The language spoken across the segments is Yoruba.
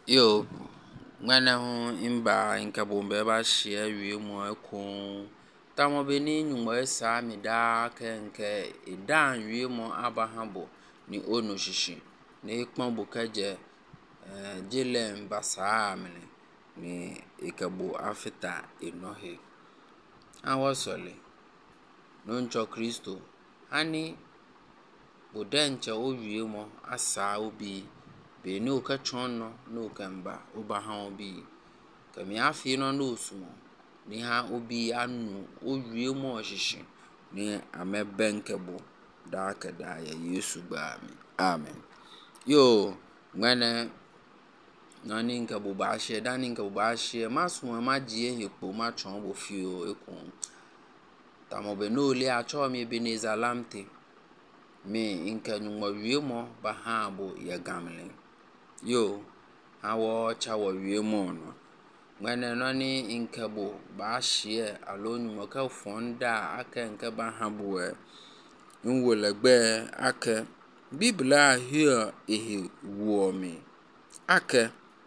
Yo, ngwana ho imba inka bombe ba hye wie mu ekon. Tamo beni nyumo esa mi da kenke idan wie mu abahabo ni onu shishi. Ni ikpon bukaje jilem basa amene ni ikabo afita enohe. Awosole noncho Kristo ani bodenche o wie mu asa obi be no ka chono no kamba obaha obi kami afi no no sumo ni ha obi anu owie mu ohihye ni amebenkebo da kada ya Yesu ba mi amen. Yo ngane nani nkabo ba hye dani nkabo ba hye maso magie hepo ma chon bo fio ekon tamo be no le a cho mi Ebenezer lamte me inka nyumo wie mu ba ha bo ya gamle. Yo hawo chawo wie mu no ngane nani inkabo ba hye alonu mo ka fonda aka nka ba ha bo nwolegbe aka biblia hia ehe wo mi aka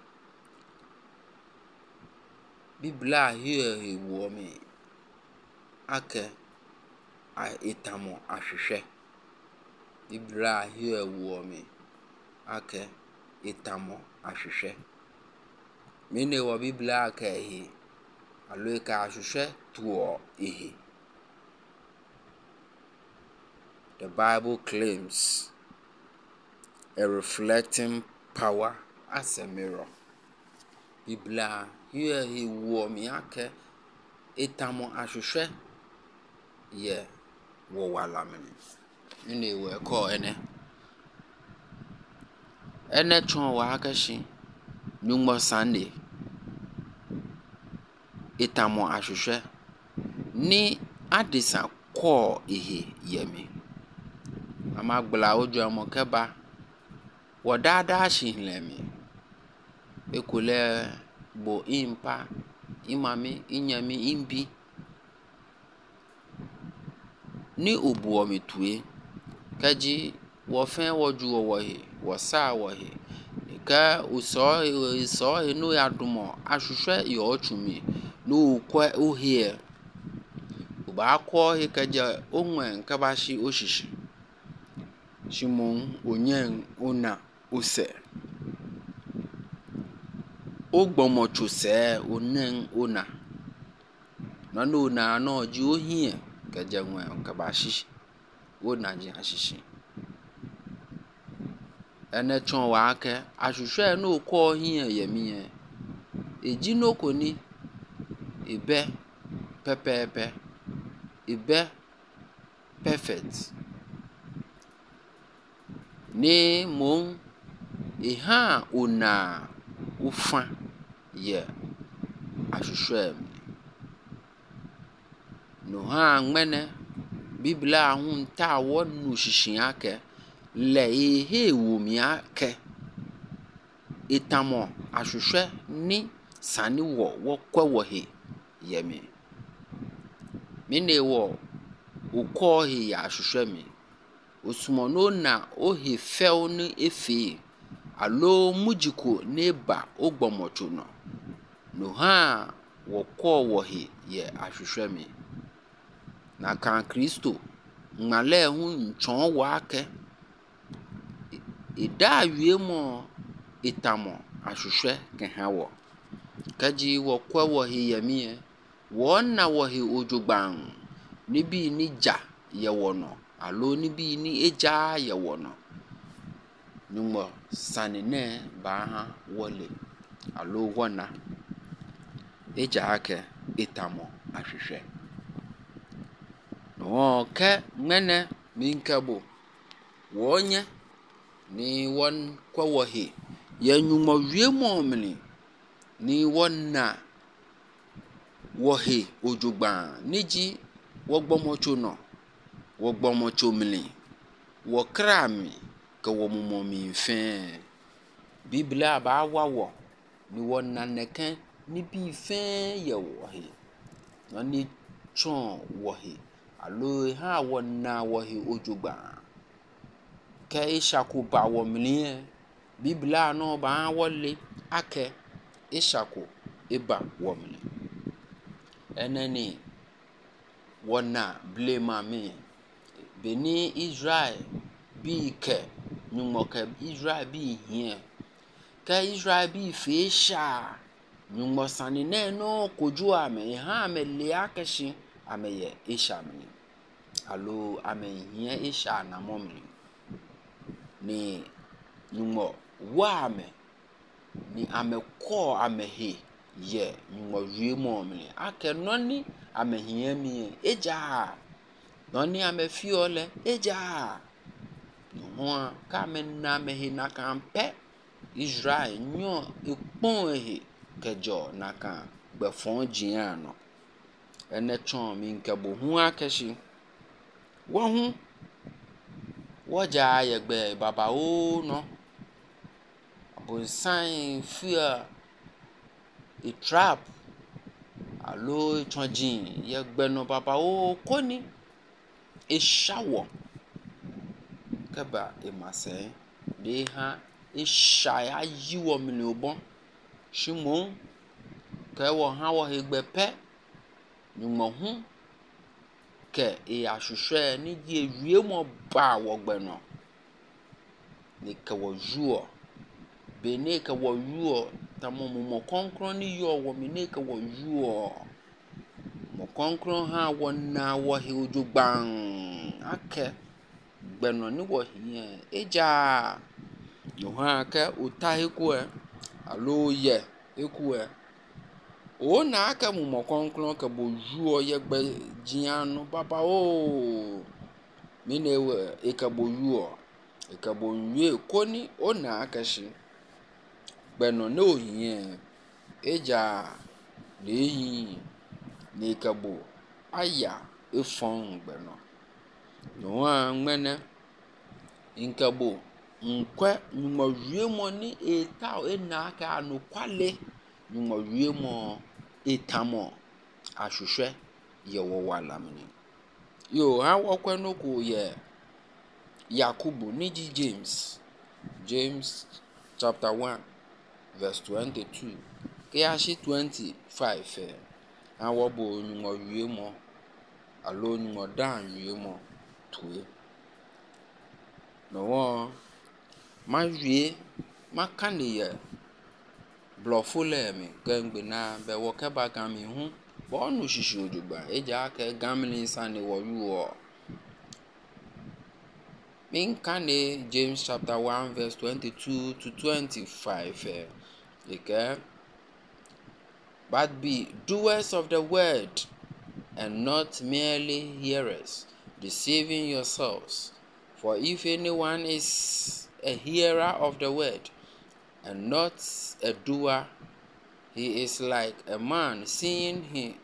biblia hia ehe wo mi aka a itamo ahwehwe biblia hia wo mi aka itamo ahwehwe mene wo biblia aka ehe aloika ahwehwe tuo ehe. The Bible claims a reflecting power as a mirror. Biblia here he wo mi aka itamo ahwehwe ye wo walamene ene we ko ene chon wa akashi nyumbo Sunday itamo ahwehwe ni adisa ko ehe yemi amagbla ojo amo keba wodada shinlemi ekule bo impa imami inyami imbi ni obuo metue kaji wo fen woju wo he wo sa wo he ka uso no yadumo ahwehwe yo otwumi no kwa ohie oba ko he kaja onwen kabashi oshishi shimon onyen ona ose ogbomocho se onen ona nanu na no ji ohie kaja nwen kabashi ona ji ashishi ene chon wa ake ahwehwe no ko ohie yemi eji no koni ebe pepepe ebe perfect ni mon eha ona ufa ye ahwehwe no ha ngmene biblia hun ta wonu shishin ake le ehe wo mi ake itamo ahwehwe ni sani wo kwa wo he yemi mine wo ukọ he ya ahwehwe mi osumono na ohe few ni efe alo mujiko neba ogbomocho no ha wo ko wo he ye ahwehwe mi na kan Kristo ngale hu nchon wa ake ida wie mo itamo ahwehwe ke ha wo kaji wo kwa wo he yemi wona wo he ojugban ni bi ni ja ye wono alo ni bi ni eja ye wono nyumo sanene ba ha wole alo wona eja ake itamo ahwehwe no ke mene minkabo wonye ni won kwa wo he ye nyumo wie mo mini ni wona wo he ojugban niji wogbomocho no wogbomocho mili wo krami ka wo mumo mi fe biblia ba wawo ni wona neken ni bi fe ye wo he no ni chon wo he alo ha wona wo he ojugban ka ishaku ba wo mili biblia no ba wole ake ishako eba womni eneni wona blema mi beni Israel bi ke nyumoke Israel bi hie ke Israel bi fesha nyumo sanine no koju ame ha me liakeshi ame ye isha mi alo ame hie isha na momni ni nyumo wa ame ni ame ko ame he ye nyumo wie momni ake noni ame hie mi eja noni ame fiole eja no ka me na me he na kampe Israel nyo ipon he kejo na kan gbe fon jian no ene chon mi nke bo hu akeshi wo hu wo ja ye gbe baba o no bonsan fear a trap alo chonjin ye gbe no baba o koni e shawo keba e mase de ha e shaya yiwo mi le obon shimon ke wo ha wo he gbe pe nyumo hu ke e ahwehwe ni die wie mo ba wo gbe no ni ke wo juo be ne ke wo yuo tamo mo konkron ni yo wo mi ne ke wo yuo mo konkron ha wo na wo he ojugban ake gbe no ni wo hie eja yo ha ke utahiku alo ye eku o na aka mo konkron ke bo juo ye gbe jian no baba o mi ne e ke bo yuo e ke bo yue koni o na akashi gbe no no hie eja lehi ni ke bo aya efon gbe no no a nmene inkebo nkwe nyumo wie mo ni eta na aka no kwale nyumo wie mo etamo ahwehwe ye wo walamni yo ha wo kweno ko ye Yakubu ni James chapter 1 verse 22 ke ya shi 25 ha wo bo nyumo wie mo alo nyumo dan wie mo tuwe no wo ma wie makani ye blofule mi gangbe na be wo ke ba gan mi hu bo nu shishi ojugba eja ke gamni sane wo yuo min kane James chapter 1 verse 22 to 25 okay but be doers of the word and not merely hearers, deceiving yourselves. For if anyone is a hearer of the word and not a doer, he is like a man seeing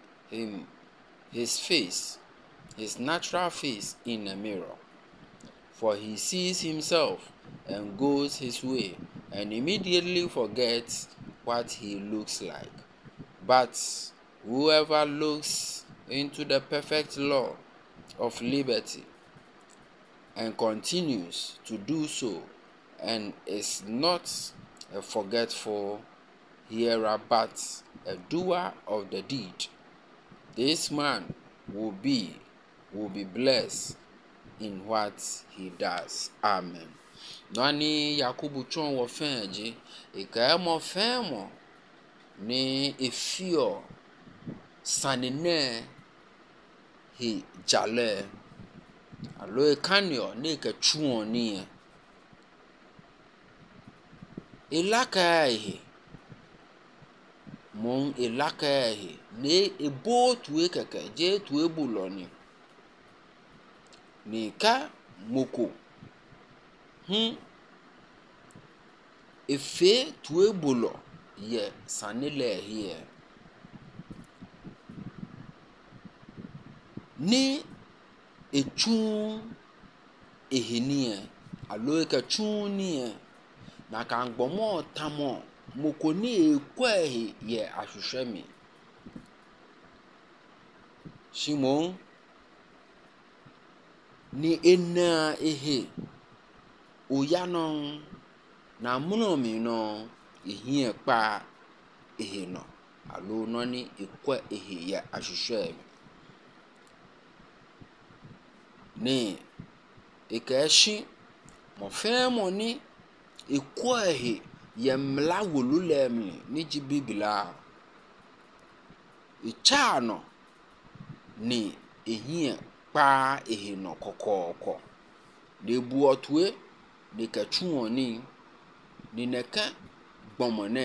his natural face in a mirror. For he sees himself and goes his way and immediately forgets what he looks like. But whoever looks into the perfect law of liberty and continues to do so, and is not a forgetful hearer but a doer of the deed, this man will be blessed in what he does. Amen. Nani Yakubu chon wo fenje e mo femo ni efio sanene he jale alo e kanyo ne ke chuon ni elaka he mon elaka he ne ebo tuwe keke je tuwe buloni ni ka moko efe tuwe bulo ye sanile here ni echun ehenie alo ka chun ni na kan gbomo tamo moko ni ekwa ye ahwehwe mi Shimon ni ena ehe oyanon na muno mi no ehia pa ehe no alo no ni ekwa ehe ya ahwehwɛ ne ekahyi mɔfɛn ni ekwa ehe ya mla wolulem ni jibibila echa no ne ehia pa ehe no kokoko de buotwe de kachuoni ni neka gbomone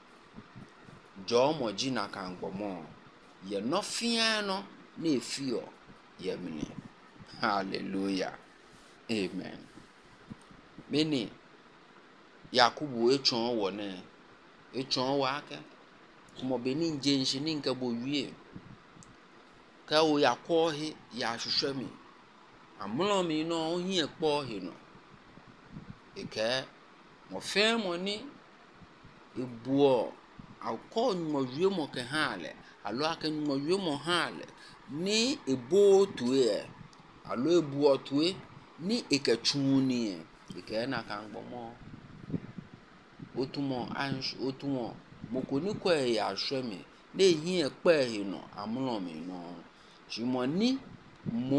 jomo jina kan gbomo ye no fia no na efio ye mini. Hallelujah. Amen. Meni Yakubu echon wo ne echon wa aka kuma beni njenshi ni nka bowie ka o yakɔhe ya hwehwɛmi amlo mi no ohia kpɔhe no eke mɔfɛn ni ebuo akɔ nwowie mo ke hale alo aka nwowie mo hale ni ebotue alo ebuotue ni ekachuni eke na kan gbomo otumo mokoni kwa ya hwemi na ehia kpa ehe no amlo mi no jimoni mo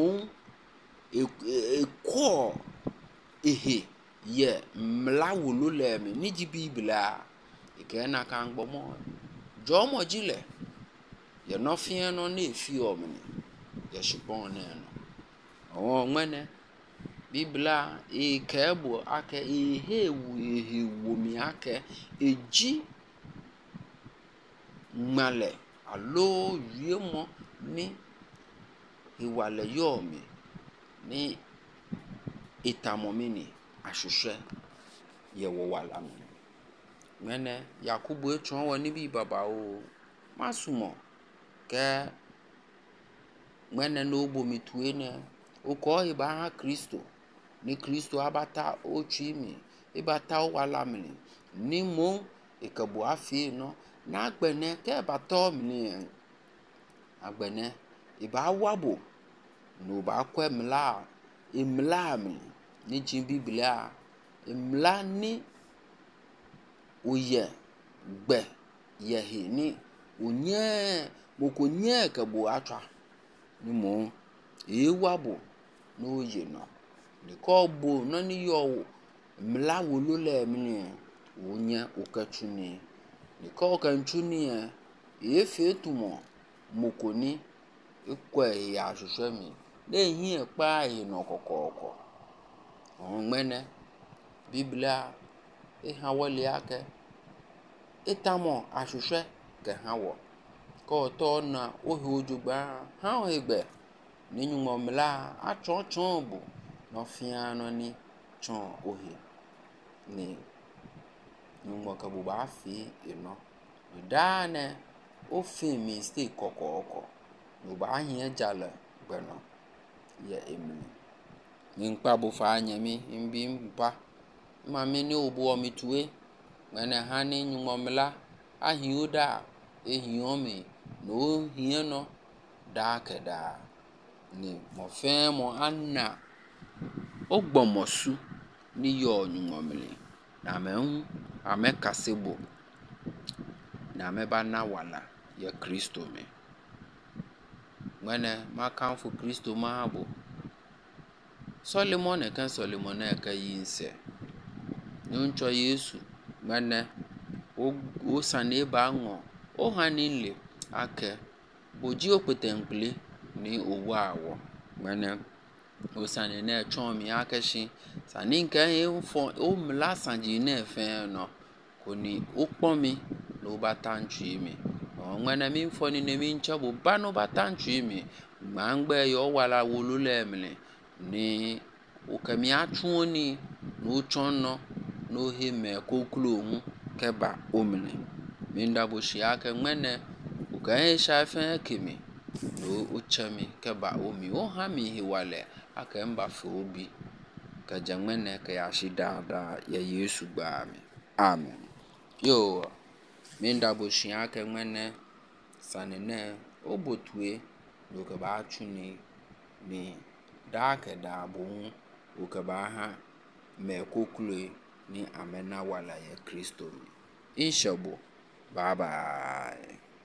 ekɔ ehe ye mla wolulem ni jibibila eke na kan gbomo jomo jile ye no fia no na efi omni ye shibon ne no o nwene bibla ekebo ake ehe wu mi ake eji male alo wiemo ni iwale yomi ni itamomini ahwehwe ye wo wala mi nwene Yakubu echon wo ni bi baba o masumo ke nwene no bomi tuene uko iba Kristo ni Kristo abata ochimi ibata wala mi ni mo ikabu afi no na agbene ke bata mi agbene iba wabo no ba kwa imla mi ni jin biblia imla ni oye gbe yehe ni onye mokonye kabu atwa ni mo ewabo no ye no ni ko bo no ni yo mla wolule mi ni onye okachuni ni ko kanchuni efetumo mokoni ekwa ya hwehwemi na ehia pa ehe no kokoko onmene biblia ehawole ake etamo ahwehwe ke hawo ko to na ohe ojugba ha ohegbe ni nyumo mla achon bu no fia no ni chon ohe ni nyumo ka bu ba fi ino dane o fi mistake kokoko no ba hia jale gbeno ye emi ni npa bu fa anyami mbi mpa ma mi ni obu omi tuwe ngane hani nyumo mla ahioda ehiomi no hia no da keda ni mo fe mo anna ogbomosu ni yo nyumo mle na me hu amekasebo na me bana wala ya Kristo me ngane makamfu Kristo mahabo Solomon ka yinse nuncho Yesu ngane o sane ba ngo o hanile ake boji okpetemple ni owawo ngane o sane na chon mi akeshi sane nka efo o mla sanje na efe no koni okpomi no batantwi mi ngane mi mfo ni ne mi nchabo ba no batantwi mi mangbe yo wala wolule emle ni okami atwoni no chonno no heme koklo hu keba omle minda bo shia ke ngene ukae shafe kimi no uchami keba omi o ha mi hiwale aka mba fe obi ka jangmene ka ya shida da ya Yesu gba mi amen yo minda bo shia ke ngene sanene obotue no ka ba chuni ni da ke da bo o ka ba ha me koklo ni amena wala ya Kristo mi nhyɛ bɔ. Bye bye.